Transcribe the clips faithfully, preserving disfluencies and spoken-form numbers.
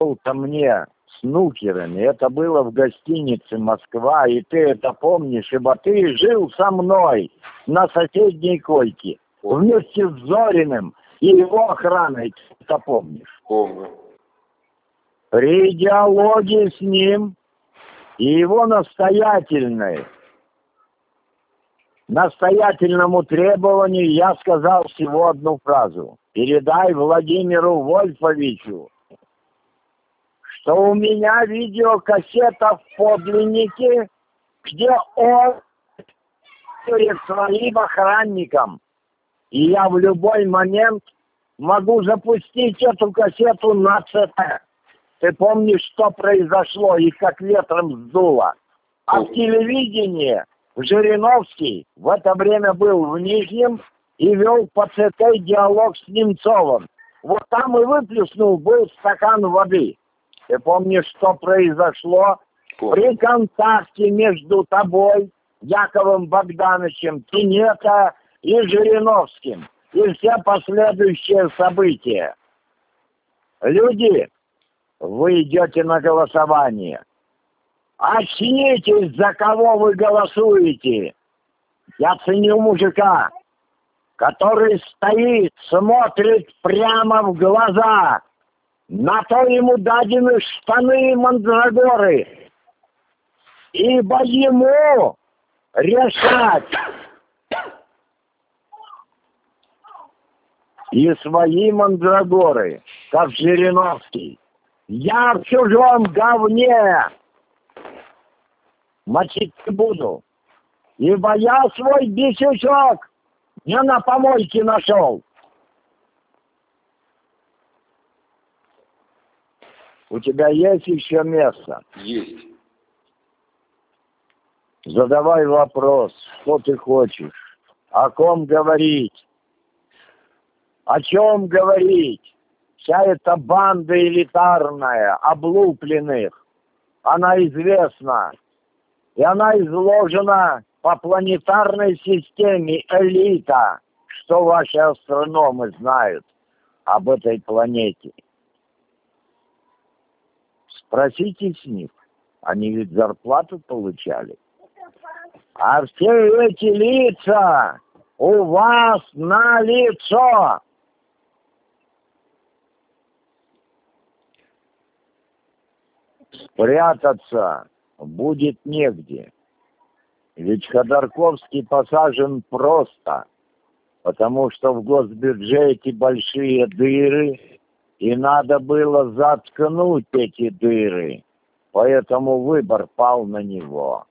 ко мне с нукерами. Это было в гостинице «Москва», и ты это помнишь, ибо ты жил со мной на соседней койке вместе с Зориным и его охраной. Ты это помнишь? Помню. При диалоге с ним и его настоятельной, настоятельному требованию я сказал всего одну фразу. Передай Владимиру Вольфовичу, что у меня видеокассета в подлиннике, где он перед своим охранником. И я в любой момент могу запустить эту кассету на ЦТ. Ты помнишь, что произошло и как ветром сдуло? А в телевидении Жириновский в это время был в Нижнем и вел по ЦТ диалог с Немцовым. Вот там и выплеснул был стакан воды. Ты помнишь, что произошло при контакте между тобой, Яковом Богдановичем, Тинето и Жириновским, и все последующие события? Люди, вы идете на голосование. Очнитесь, за кого вы голосуете. Я ценю мужика, который стоит, смотрит прямо в глаза. На то ему дадены штаны и мандрагоры. Ибо ему решать. И свои мандрагоры, как Жириновский. Я в чужом говне мочить не буду. Ибо я свой бесячок не на помойке нашел. У тебя есть еще место? Есть. Задавай вопрос, что ты хочешь, о ком говорить, о чем говорить. Вся эта банда элитарная, облупленных, она известна. И она изложена по планетарной системе элита, что ваши астрономы знают об этой планете. Спросите с них, они ведь зарплату получали. А все эти лица у вас на лицо. Спрятаться будет негде. Ведь Ходорковский посажен просто, потому что в госбюджете большие дыры, и надо было заткнуть эти дыры. Поэтому выбор пал на него.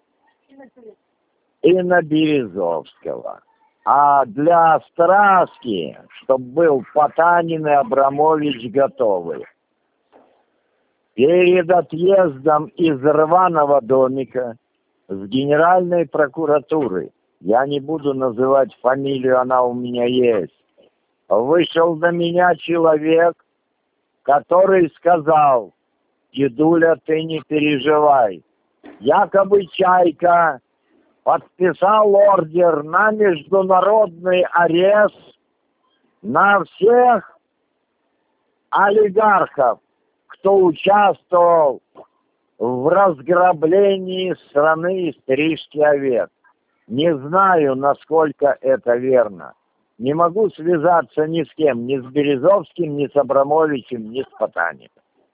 И на Березовского. А для Страски, чтобы был Потанин и Абрамович готовы. Перед отъездом из рваного домика с генеральной прокуратуры, я не буду называть фамилию, она у меня есть, вышел на меня человек, который сказал: «Дедуля, ты не переживай». Якобы Чайка подписал ордер на международный арест на всех олигархов, кто участвовал в разграблении страны и стрижке овец. Не знаю, насколько это верно. Не могу связаться ни с кем, ни с Березовским, ни с Абрамовичем, ни с Потаниным.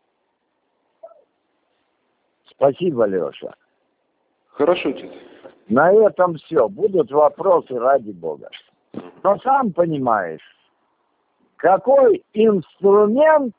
Спасибо, Леша. Хорошо, дед. На этом все. Будут вопросы, ради Бога. Но сам понимаешь, какой инструмент,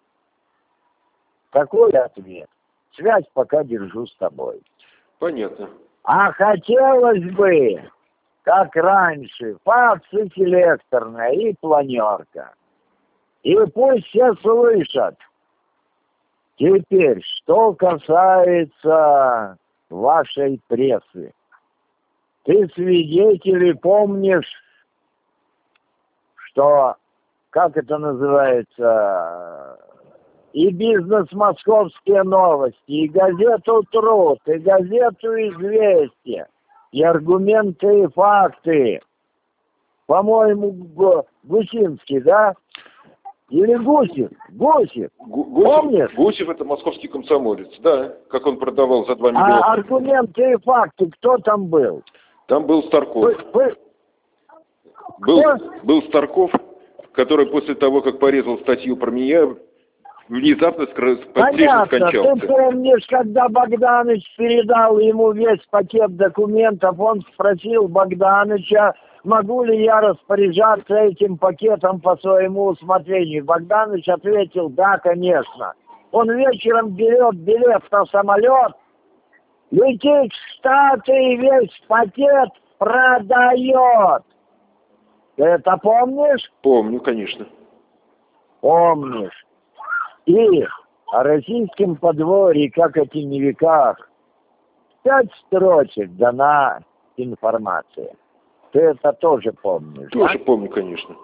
такой ответ. Связь пока держу с тобой. Понятно. А хотелось бы, как раньше, факс и селекторная, и планерка. И пусть все слышат. Теперь, что касается вашей прессы. Ты, свидетели, помнишь, что, как это называется, и бизнес «Московские новости», и газету «Труд», и газету «Известия», и аргументы, и факты. По-моему, Гусинский, да? Или Гусев? Гусев. Гусев, Помнишь? Гусев это московский комсомолец, да, как он продавал за два А миллиона. аргументы и факты, кто там был? Там был Старков. Вы, вы... Был, Кто? был Старков, который после того, как порезал статью про меня, внезапно подстриженно Понятно. скончался. Ты помнишь, когда Богданыч передал ему весь пакет документов, он спросил Богданыча, могу ли я распоряжаться этим пакетом по своему усмотрению. Богданыч ответил, да, конечно. Он вечером берет билет на самолет, летит в Штаты и весь пакет продает. Ты это помнишь? Помню, конечно. Помнишь. И о российском подворье, как о теневиках, пять строчек дана информация. Ты это тоже помнишь, Тоже да? помню, конечно.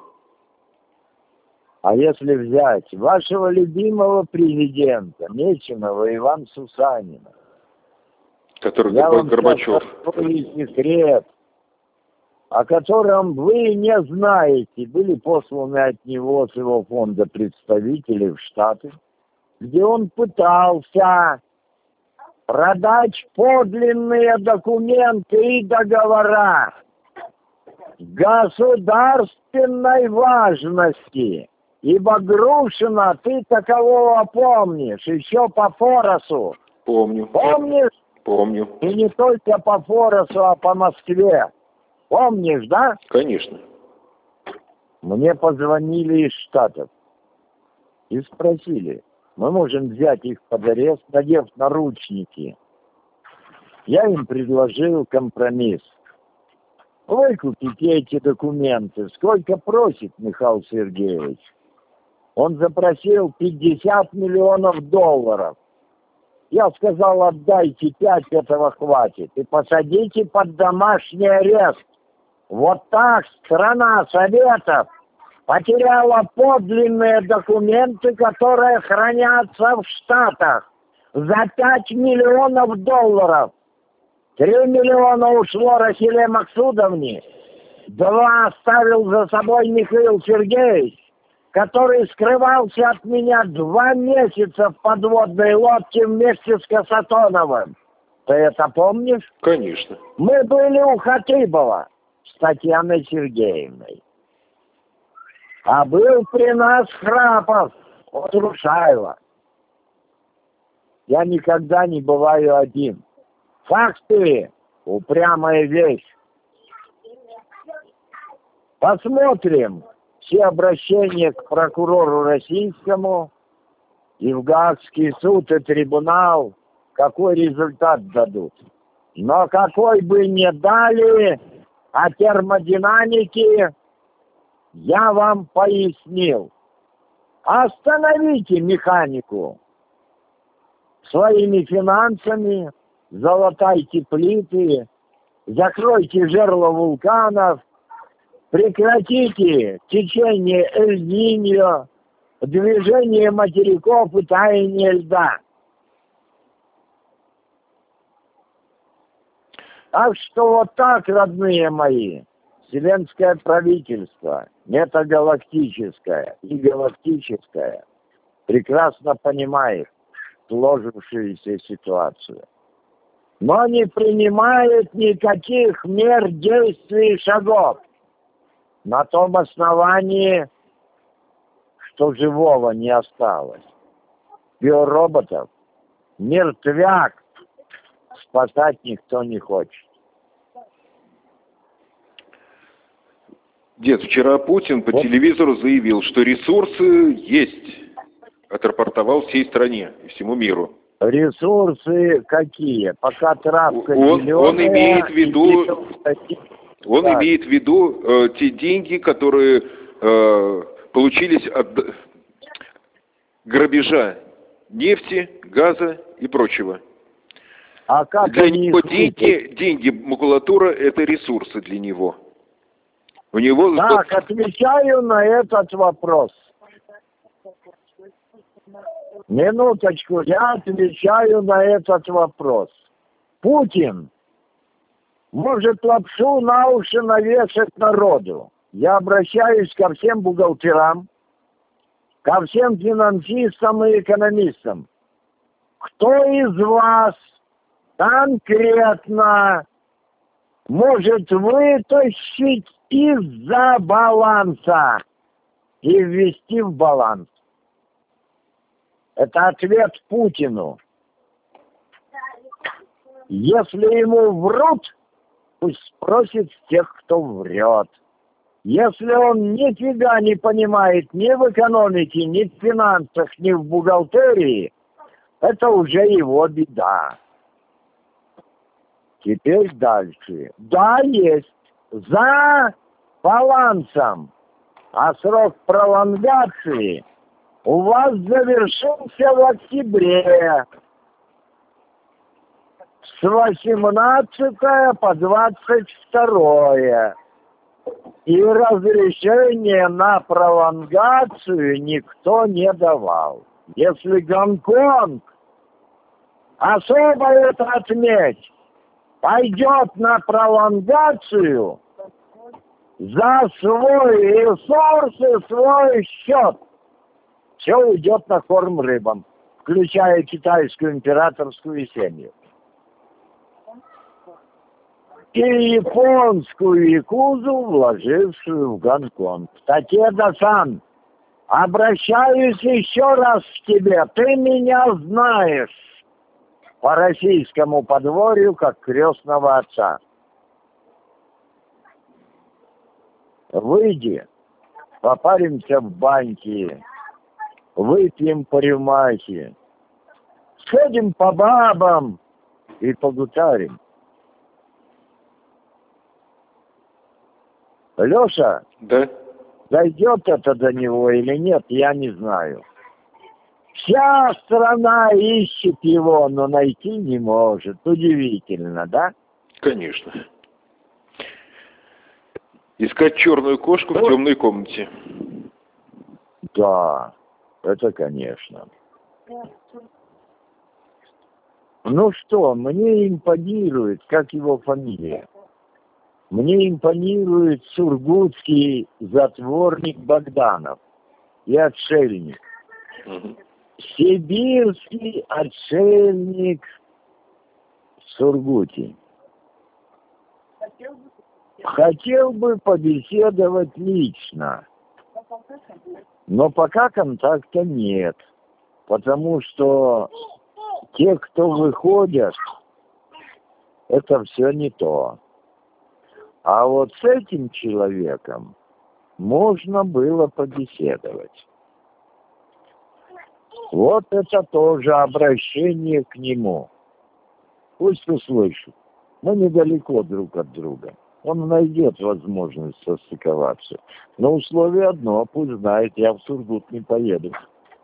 А если взять вашего любимого президента, Меченого Ивана Сусанина, Который я вам Горбачев. скажу секрет, о котором вы не знаете, были посланы от него с его фонда представители в Штаты, где он пытался продать подлинные документы и договора государственной важности. Ибо Грушина, ты такового помнишь, еще по Форосу. Помню. Помнишь? Помню. И не только по Форосу, а по Москве. Помнишь, да? Конечно. Мне позвонили из Штатов и спросили, мы можем взять их под арест, надев наручники. Я им предложил компромисс. Выкупите эти документы. Сколько просит Михаил Сергеевич? Он запросил пятьдесят миллионов долларов. Я сказал, отдайте пять, этого хватит. И посадите под домашний арест. Вот так страна Советов потеряла подлинные документы, которые хранятся в Штатах за пять миллионов долларов. Три миллиона ушло Рахиле Максудовне, два оставил за собой Михаил Сергеевич, который скрывался от меня два месяца в подводной лодке вместе с Касатоновым. Ты это помнишь? Конечно. Мы были у Хатыбова с Татьяной Сергеевной. А был при нас Храпов от Рушаева. Я никогда не бываю один. Факты — упрямая вещь. Посмотрим все обращения к прокурору российскому и в Гаагский суд и трибунал, какой результат дадут. Но какой бы ни дали о термодинамике, я вам пояснил. Остановите механику своими финансами, залатайте плиты, закройте жерла вулканов, прекратите течение Эль-Ниньо, движение материков и таяние льда. Так что вот так, родные мои, вселенское правительство, метагалактическое и галактическое, прекрасно понимает сложившуюся ситуацию. Но не принимает никаких мер, действий и шагов. На том основании, что живого не осталось. Биороботов, мертвяк, спасать никто не хочет. Дед, вчера Путин по Вот. телевизору заявил, что ресурсы есть. Отрапортовал всей стране и всему миру. Ресурсы какие? Пока травка Он, зеленая, он имеет в виду, и... он Так. имеет в виду э, те деньги, которые э, получились от грабежа нефти, газа и прочего. А как Для они него их деньги, деньги, макулатура – это ресурсы для него. У него... Так, отвечаю на этот вопрос. Минуточку, я отвечаю на этот вопрос. Путин может лапшу на уши навешать народу. Я обращаюсь ко всем бухгалтерам, ко всем финансистам и экономистам. Кто из вас конкретно может вытащить из-за баланса и ввести в баланс? Это ответ Путину. Если ему врут, пусть спросит тех, кто врет. Если он нифига не понимает ни в экономике, ни в финансах, ни в бухгалтерии, это уже его беда. Теперь дальше. Да, есть. За балансом. А срок пролонгации у вас завершился в октябре. С восемнадцатого по двадцать второе. И разрешение на пролонгацию никто не давал. Если Гонконг, особо это отметь, пойдет на пролонгацию за свой ресурс и свой счет, все уйдет на корм рыбам, включая китайскую императорскую семью. И японскую якузу, вложившую в Гонконг. Такеда-сан, обращаюсь еще раз к тебе. Ты меня знаешь по российскому подворью как крестного отца. Выйди, попаримся в баньке, выпьем по рюмахе, сходим по бабам и погутарим. Леша, да? Дойдет это до него или нет, я не знаю. Вся страна ищет его, но найти не может. Удивительно, да? Конечно. Искать черную кошку в темной комнате. Да, это конечно. Ну что, мне импонирует, как его фамилия. Мне импонирует сургутский затворник Богданов и отшельник. Угу. Сибирский отшельник в Сургуте. Хотел бы побеседовать лично, но пока контакта нет, потому что те, кто выходят, это все не то. А вот с этим человеком можно было побеседовать. Вот это тоже обращение к нему. Пусть услышит. Мы недалеко друг от друга. Он найдет возможность состыковаться. Но условие одно, пусть знает, я в Сургут не поеду.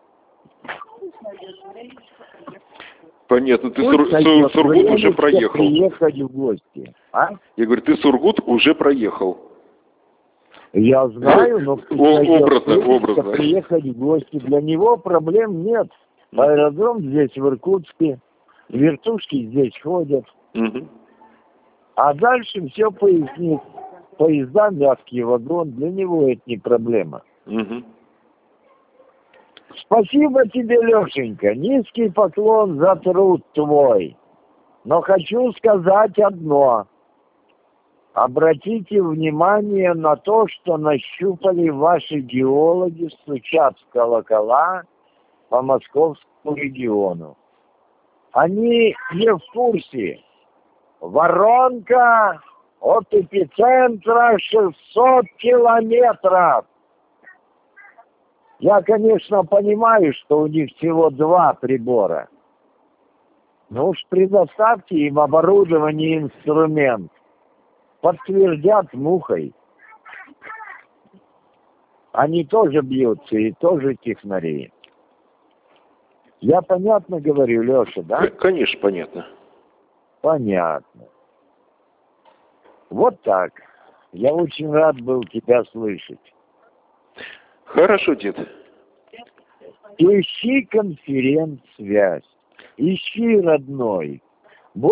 Понятно, ты Сур... Сур... Сургут уже проехал. Приехать в гости. А? Я говорю, ты Сургут уже проехал. Я знаю, но образно, образно. Приехать в гости. Для него проблем нет. Аэродром здесь в Иркутске, вертушки здесь ходят. Угу. А дальше все пояснит. Поезда, мягкий вагон, для него это не проблема. Угу. Спасибо тебе, Лешенька. Низкий поклон за труд твой. Но хочу сказать одно. Обратите внимание на то, что нащупали ваши геологи, стучат в колокола по московскому региону. Они не в курсе. Воронка от эпицентра шестьсот километров. Я, конечно, понимаю, что у них всего два прибора. Но уж предоставьте им оборудование и инструмент. Подтвердят мухой. Они тоже бьются и тоже технари. Я понятно говорю, Леша, да? Конечно, понятно. Понятно. Вот так. Я очень рад был тебя слышать. Хорошо, дед. Ищи конференц-связь. Ищи, родной.